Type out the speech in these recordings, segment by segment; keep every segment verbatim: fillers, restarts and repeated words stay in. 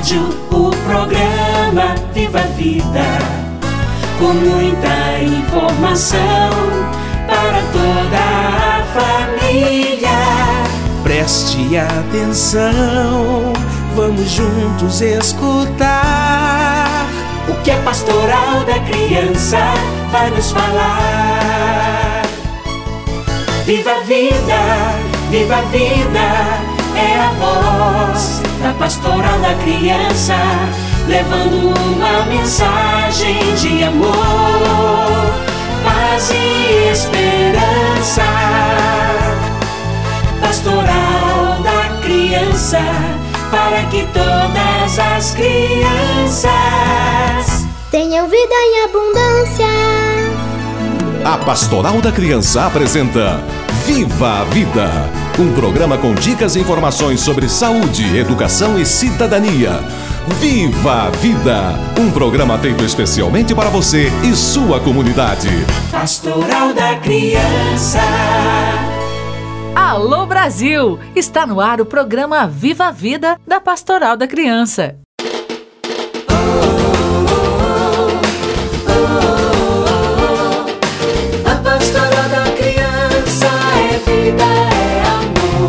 rádio, o programa Viva a Vida, com muita informação para toda a família. Preste atenção, vamos juntos escutar o que a Pastoral da Criança vai nos falar. Viva a vida, viva a vida, é a voz da Pastoral da Criança, levando uma mensagem de amor, paz e esperança. Pastoral da Criança, para que todas as crianças tenham vida em abundância. A Pastoral da Criança apresenta Viva a Vida, um programa com dicas e informações sobre saúde, educação e cidadania. Viva a Vida, um programa feito especialmente para você e sua comunidade. Pastoral da Criança. Alô Brasil! Está no ar o programa Viva a Vida da Pastoral da Criança. A Pastoral da Criança é vida, é amor.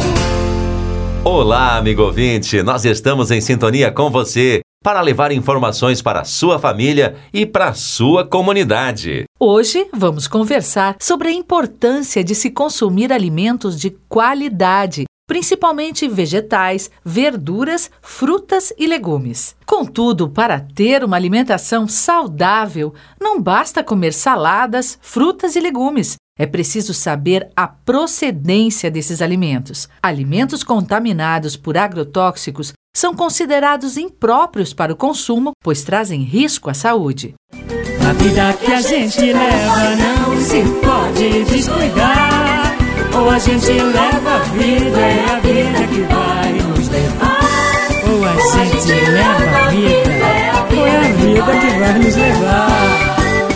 Olá, amigo ouvinte! Nós estamos em sintonia com você para levar informações para a sua família e para a sua comunidade. Hoje vamos conversar sobre a importância de se consumir alimentos de qualidade, principalmente vegetais, verduras, frutas e legumes. Contudo, para ter uma alimentação saudável, não basta comer saladas, frutas e legumes. É preciso saber a procedência desses alimentos. Alimentos contaminados por agrotóxicos são considerados impróprios para o consumo, pois trazem risco à saúde. A vida que a gente leva não se pode descuidar. Ou a gente leva a vida, é a vida que vai nos levar. Ou a gente leva a vida, ou é a vida que vai nos levar.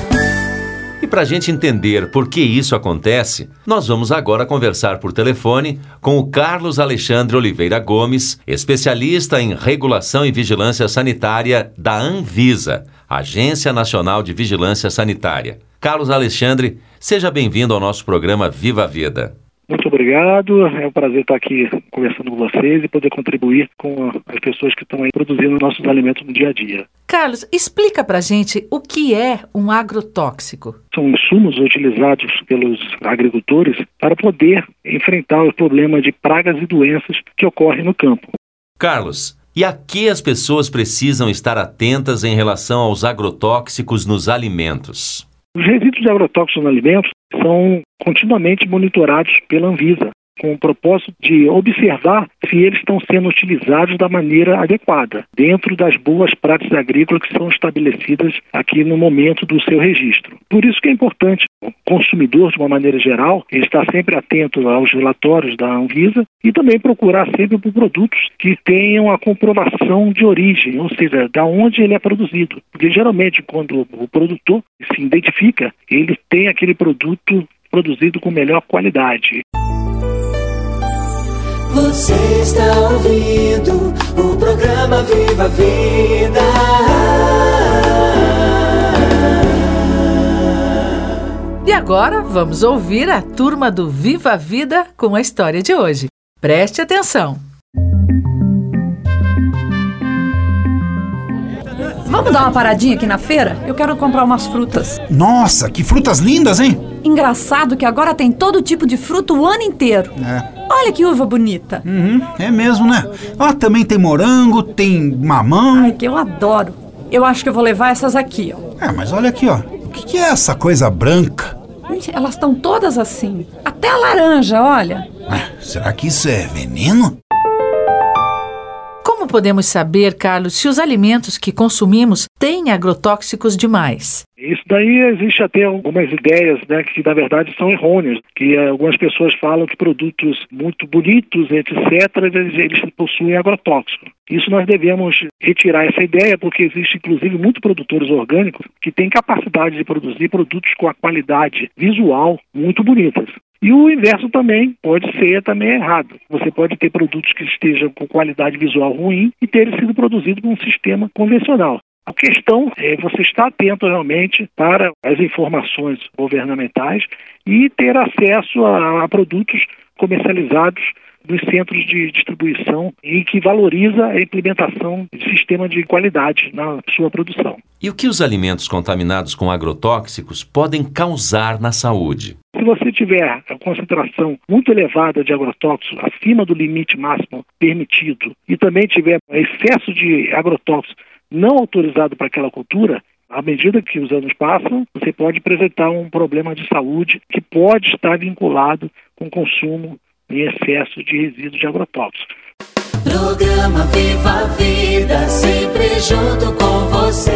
E para a gente entender por que isso acontece, nós vamos agora conversar por telefone com o Carlos Alexandre Oliveira Gomes, especialista em regulação e vigilância sanitária da Anvisa, Agência Nacional de Vigilância Sanitária. Carlos Alexandre, seja bem-vindo ao nosso programa Viva a Vida. Muito obrigado, é um prazer estar aqui conversando com vocês e poder contribuir com as pessoas que estão aí produzindo nossos alimentos no dia a dia. Carlos, explica pra gente o que é um agrotóxico. São insumos utilizados pelos agricultores para poder enfrentar o problema de pragas e doenças que ocorrem no campo. Carlos, e a que as pessoas precisam estar atentas em relação aos agrotóxicos nos alimentos? Os resíduos de agrotóxicos nos alimentos são continuamente monitorados pela Anvisa, com o propósito de observar se eles estão sendo utilizados da maneira adequada, dentro das boas práticas agrícolas que são estabelecidas aqui no momento do seu registro. Por isso que é importante o consumidor, de uma maneira geral, ele estar sempre atento aos relatórios da Anvisa e também procurar sempre por produtos que tenham a comprovação de origem, ou seja, da onde ele é produzido. Porque geralmente quando o produtor se identifica, ele tem aquele produto produzido com melhor qualidade. Você está ouvindo o programa Viva a Vida. E agora vamos ouvir a turma do Viva a Vida com a história de hoje. Preste atenção. Vamos dar uma paradinha aqui na feira? Eu quero comprar umas frutas. Nossa, que frutas lindas, hein? Engraçado que agora tem todo tipo de fruta o ano inteiro. É. Olha que uva bonita. Uhum, é mesmo, né? Ó, também tem morango, tem mamão. Ai, que eu adoro. Eu acho que eu vou levar essas aqui, ó. É, mas olha aqui, ó. O que, que é essa coisa branca? Gente, elas estão todas assim. Até a laranja, olha. Ah, será que isso é veneno? Como podemos saber, Carlos, se os alimentos que consumimos têm agrotóxicos demais? Isso daí existe até algumas ideias, né, que na verdade são errôneas, que algumas pessoas falam que produtos muito bonitos, etcétera, eles, eles possuem agrotóxico. Isso nós devemos retirar essa ideia, porque existe inclusive muitos produtores orgânicos que têm capacidade de produzir produtos com a qualidade visual muito bonitas. E o inverso também pode ser também errado. Você pode ter produtos que estejam com qualidade visual ruim e terem sido produzidos com um sistema convencional. A questão é você estar atento realmente para as informações governamentais e ter acesso a, a produtos comercializados dos centros de distribuição e que valoriza a implementação de sistema de qualidade na sua produção. E o que os alimentos contaminados com agrotóxicos podem causar na saúde? Se você tiver a concentração muito elevada de agrotóxicos, acima do limite máximo permitido, e também tiver excesso de agrotóxicos não autorizado para aquela cultura, à medida que os anos passam, você pode apresentar um problema de saúde que pode estar vinculado com o consumo em excesso de resíduos de agrotóxicos. Programa Viva a Vida, sempre junto com você.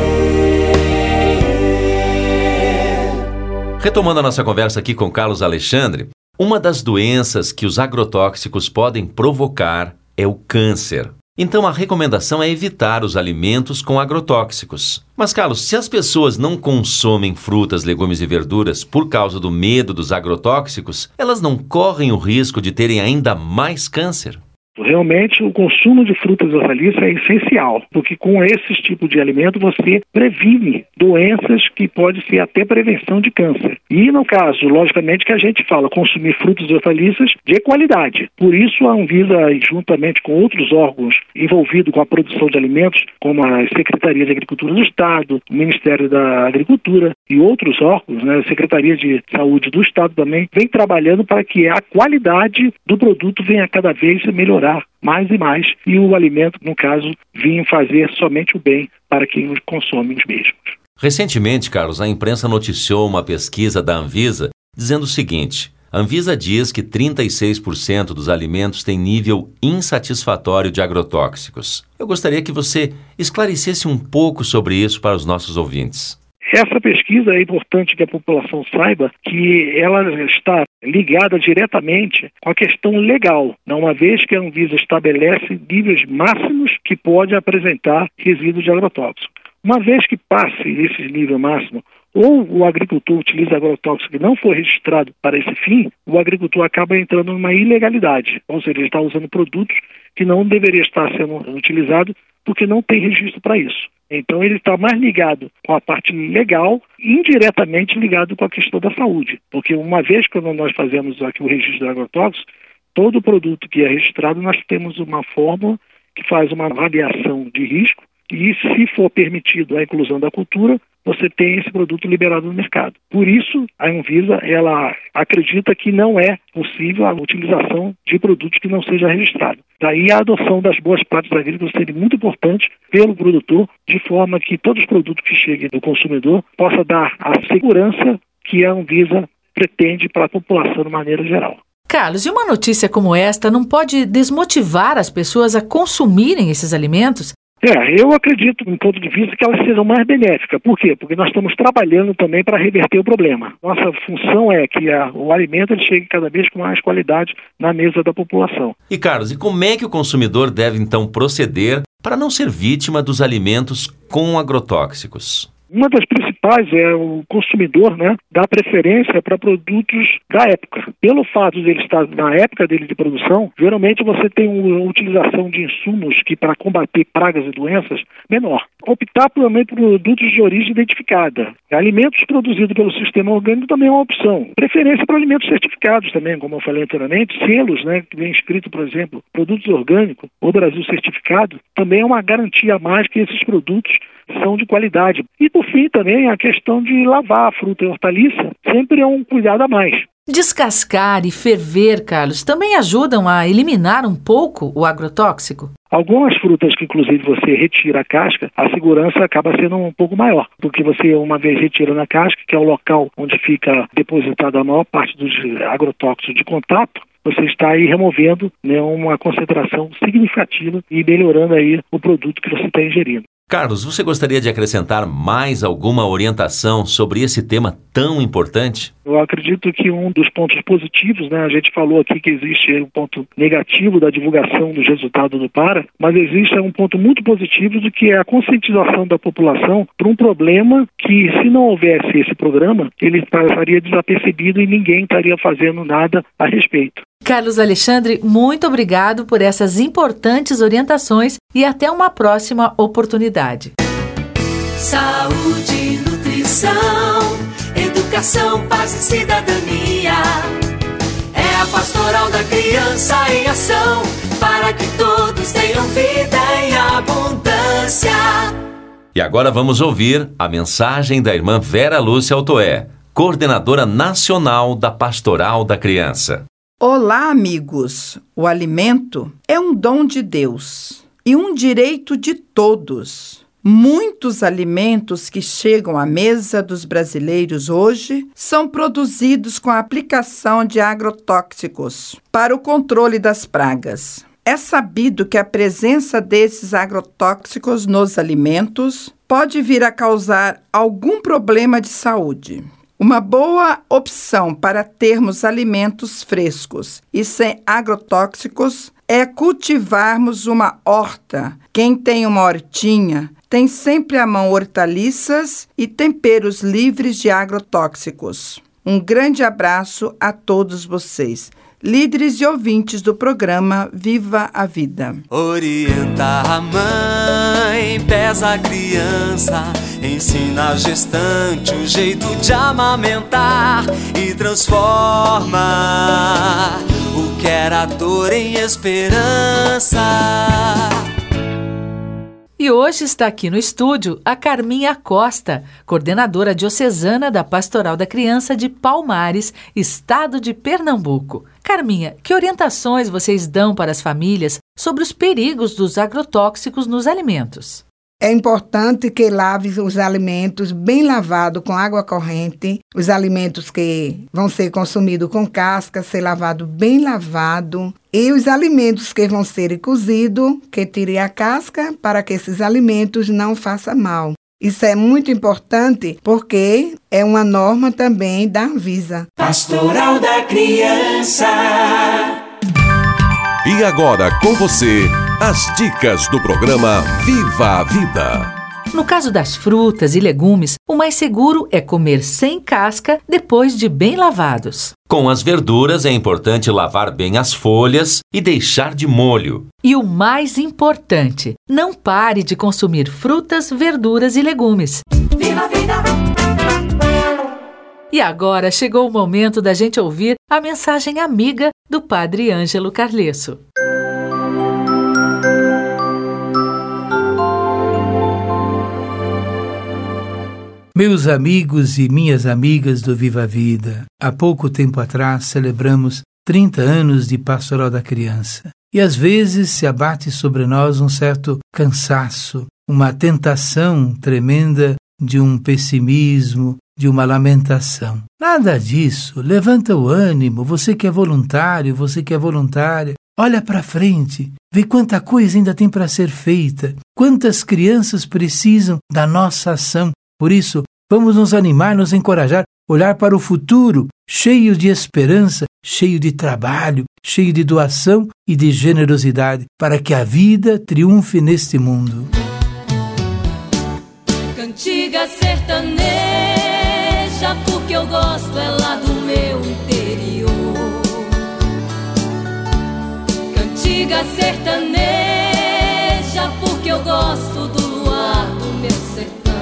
Retomando a nossa conversa aqui com Carlos Alexandre, uma das doenças que os agrotóxicos podem provocar é o câncer. Então a recomendação é evitar os alimentos com agrotóxicos. Mas, Carlos, se as pessoas não consomem frutas, legumes e verduras por causa do medo dos agrotóxicos, elas não correm o risco de terem ainda mais câncer? Realmente, o consumo de frutas e hortaliças é essencial, porque com esses tipos de alimento você previne doenças que pode ser até prevenção de câncer. E no caso, logicamente, que a gente fala consumir frutas e hortaliças de qualidade. Por isso, a Anvisa, juntamente com outros órgãos envolvidos com a produção de alimentos, como a Secretaria de Agricultura do Estado, o Ministério da Agricultura e outros órgãos, né, a Secretaria de Saúde do Estado também, vem trabalhando para que a qualidade do produto venha cada vez melhorar mais e mais, e o alimento, no caso, vinha fazer somente o bem para quem os consome os mesmos. Recentemente, Carlos, a imprensa noticiou uma pesquisa da Anvisa dizendo o seguinte: a Anvisa diz que trinta e seis por cento dos alimentos têm nível insatisfatório de agrotóxicos. Eu gostaria que você esclarecesse um pouco sobre isso para os nossos ouvintes. Essa pesquisa é importante que a população saiba que ela está ligada diretamente com a questão legal, uma vez que a Anvisa estabelece níveis máximos que pode apresentar resíduos de agrotóxico. Uma vez que passe esse nível máximo, ou o agricultor utiliza agrotóxico que não foi registrado para esse fim, o agricultor acaba entrando numa ilegalidade, ou seja, ele está usando produtos que não deveria estar sendo utilizado porque não tem registro para isso. Então ele está mais ligado com a parte legal, indiretamente ligado com a questão da saúde. Porque uma vez que nós fazemos aqui o registro de agrotóxicos, todo produto que é registrado nós temos uma fórmula que faz uma avaliação de risco e se for permitido a inclusão da cultura, você tem esse produto liberado no mercado. Por isso, a Anvisa ela acredita que não é possível a utilização de produtos que não seja registrado. Daí a adoção das boas práticas agrícolas seria muito importante pelo produtor, de forma que todos os produtos que cheguem do consumidor possam dar a segurança que a Anvisa pretende para a população de maneira geral. Carlos, e uma notícia como esta não pode desmotivar as pessoas a consumirem esses alimentos? É, eu acredito, do ponto de vista, que elas serão mais benéficas. Por quê? Porque nós estamos trabalhando também para reverter o problema. Nossa função é que a, o alimento ele chegue cada vez com mais qualidade na mesa da população. E, Carlos, e como é que o consumidor deve, então, proceder para não ser vítima dos alimentos com agrotóxicos? Uma das principais é o consumidor, né, dar preferência para produtos da época. Pelo fato de ele estar na época dele de produção, geralmente você tem uma utilização de insumos que para combater pragas e doenças menor. Optar também por produtos de origem identificada. Alimentos produzidos pelo sistema orgânico também é uma opção. Preferência para alimentos certificados também, como eu falei anteriormente. Selos, né, que vem escrito, por exemplo, produtos orgânicos ou Brasil certificado, também é uma garantia a mais que esses produtos são de qualidade. E por fim também a questão de lavar a fruta e hortaliça sempre é um cuidado a mais. Descascar e ferver, Carlos, também ajudam a eliminar um pouco o agrotóxico? Algumas frutas que inclusive você retira a casca, a segurança acaba sendo um pouco maior, porque você uma vez retira na casca, que é o local onde fica depositada a maior parte dos agrotóxicos de contato, você está aí removendo, né, uma concentração significativa e melhorando aí o produto que você está ingerindo. Carlos, você gostaria de acrescentar mais alguma orientação sobre esse tema tão importante? Eu acredito que um dos pontos positivos, né, a gente falou aqui que existe um ponto negativo da divulgação dos resultados do PARA, mas existe um ponto muito positivo do que é a conscientização da população para um problema que, se não houvesse esse programa, ele estaria desapercebido e ninguém estaria fazendo nada a respeito. Carlos Alexandre, muito obrigado por essas importantes orientações e até uma próxima oportunidade. Saúde, nutrição, educação, paz e cidadania. É a Pastoral da Criança em ação, para que todos tenham vida em abundância. E agora vamos ouvir a mensagem da irmã Vera Lúcia Altoé, coordenadora nacional da Pastoral da Criança. Olá, amigos! O alimento é um dom de Deus e um direito de todos. Muitos alimentos que chegam à mesa dos brasileiros hoje são produzidos com a aplicação de agrotóxicos para o controle das pragas. É sabido que a presença desses agrotóxicos nos alimentos pode vir a causar algum problema de saúde. Uma boa opção para termos alimentos frescos e sem agrotóxicos é cultivarmos uma horta. Quem tem uma hortinha tem sempre à mão hortaliças e temperos livres de agrotóxicos. Um grande abraço a todos vocês, líderes e ouvintes do programa Viva a Vida. Orienta a mãe, pesa a criança, ensina a gestante o jeito de amamentar e transforma o que era dor em esperança. E hoje está aqui no estúdio a Carminha Costa, coordenadora diocesana da Pastoral da Criança de Palmares, estado de Pernambuco. Carminha, que orientações vocês dão para as famílias sobre os perigos dos agrotóxicos nos alimentos? É importante que lave os alimentos bem lavados com água corrente. Os alimentos que vão ser consumidos com casca, ser lavado bem lavado. E os alimentos que vão ser cozidos, que tire a casca para que esses alimentos não façam mal. Isso é muito importante porque é uma norma também da Anvisa. Pastoral da Criança. E agora com você, as dicas do programa Viva a Vida. No caso das frutas e legumes, o mais seguro é comer sem casca depois de bem lavados. Com as verduras é importante lavar bem as folhas e deixar de molho. E o mais importante, não pare de consumir frutas, verduras e legumes. Viva a vida! E agora chegou o momento da gente ouvir a mensagem amiga do Padre Ângelo Carlesso. Meus amigos e minhas amigas do Viva a Vida, há pouco tempo atrás celebramos trinta anos de Pastoral da Criança. E às vezes se abate sobre nós um certo cansaço, uma tentação tremenda de um pessimismo, de uma lamentação. Nada disso. Levanta o ânimo, você que é voluntário, você que é voluntária. Olha para frente, vê quanta coisa ainda tem para ser feita, quantas crianças precisam da nossa ação. Por isso, vamos nos animar, nos encorajar, olhar para o futuro, cheio de esperança, cheio de trabalho, cheio de doação e de generosidade, para que a vida triunfe neste mundo. Cantiga sertaneja, porque eu gosto é lá do meu interior. Cantiga sertaneja, porque eu gosto do luar do meu sertão.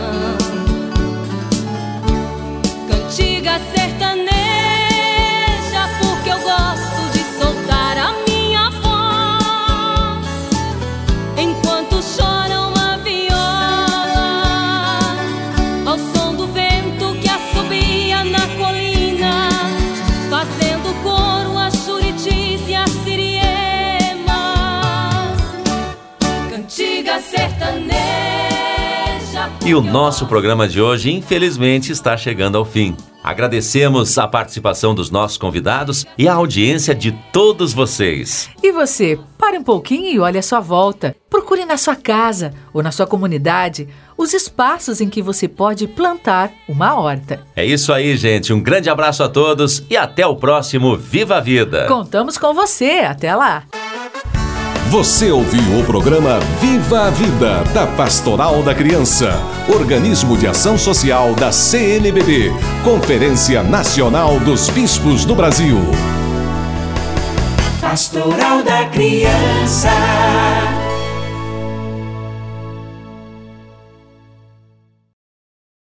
Cantiga sertaneja, porque eu gosto de soltar a minha voz enquanto chora uma viola, ao som do vento que assobia na colina, fazendo coro as juritis e as siriemas. Cantiga sertaneja. E E o nosso programa de hoje, infelizmente, está chegando ao fim. Agradecemos a participação dos nossos convidados e a audiência de todos vocês. E você, pare um pouquinho e olhe à sua volta. Procure na sua casa ou na sua comunidade os espaços em que você pode plantar uma horta. É isso aí, gente. Um grande abraço a todos e até o próximo Viva a Vida. Contamos com você. Até lá. Você ouviu o programa Viva a Vida, da Pastoral da Criança, organismo de ação social da C N B B, Conferência Nacional dos Bispos do Brasil. Pastoral da Criança.